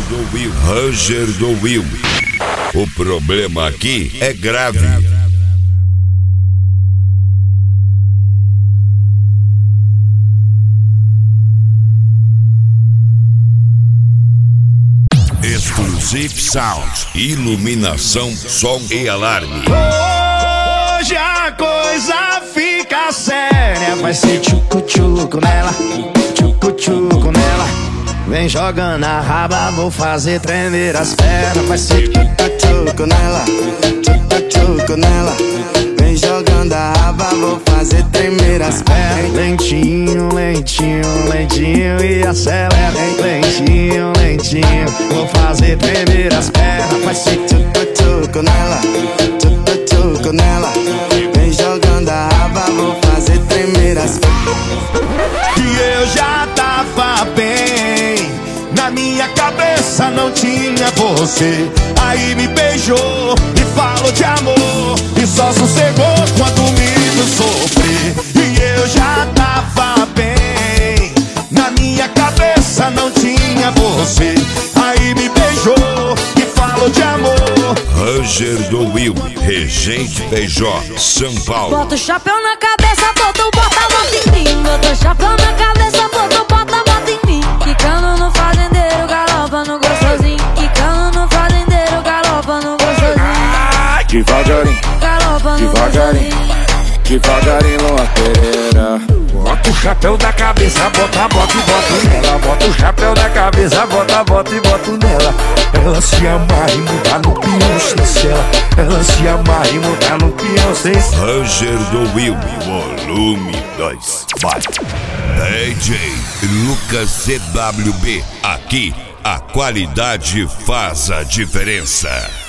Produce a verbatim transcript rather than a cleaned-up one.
do Will, Ranger do Will. O problema aqui é grave. Exclusive Sound, iluminação, som e alarme. Hoje a coisa fica séria. Vai ser tchucu-tchucu nela, tchucu-tchucu nela. Vem jogando a raba, vou fazer tremer as pernas. Vai ser tchucu-tchucu nela, tchucu-tchucu nela. Vem jogando a raba, vou fazer tremer as pernas. Lentinho, lentinho, lentinho e acelera. Lentinho, lentinho, vou fazer tremer as pernas. Vai ser tchucu-tchucu nela, tchucu-tchucu nela. Vem jogando a raba, vou fazer tremer as pernas. E eu já tava bem, na minha cabeça não tinha você. Aí me beijou e falou de amor, e só sossegou quando me viu sofrer. E eu já tava bem, na minha cabeça não tinha você. Aí me beijou e falou de amor. Ranger do Will, Regente P J, São Paulo. Bota o chapéu na cabeça, bota o bota-bota em mim. Bota o chapéu na cabeça, bota o bota-bota em mim. Quicando no fazendeiro, galopa no gostosinho. Quicando no fazendeiro, galopa no gostosinho. Devagarinho, Galopa no devagarinho, gostosinho. devagarinho, Lua Pereira. Bota o chapéu da cabeça, bota, bota e bota nela. Bota o chapéu da cabeça, bota, bota e bota nela. Ela se amarra e muda no peão sem cela. Ela se amarra e muda no peão sem cela. Ranger do Will, volume dois. Vai. D J Lucas C W B. Aqui a qualidade faz a diferença.